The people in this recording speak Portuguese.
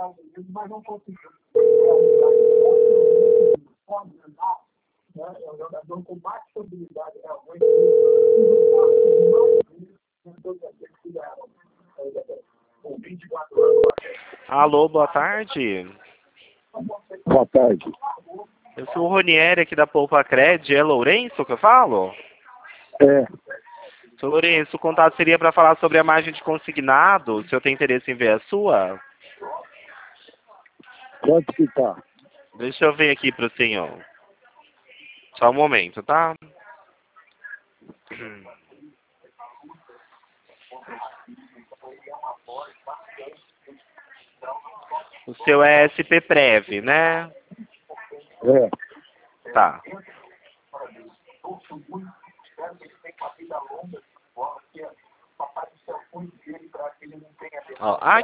Estados Unidos, mas não conseguiu. É um jogador com mais possibilidade realmente com 24 anos. Alô, boa tarde. Boa tarde. Eu sou o Ronieri aqui da Poupa Cred. É Lourenço que eu falo? É, Sou Lourenço, o contato seria para falar sobre a margem de consignado. Se eu tenho interesse em ver a sua, quanto que tá? deixa eu ver aqui para o senhor. Só um momento, tá? O seu é SP Prev, né? É, Tá. Ó,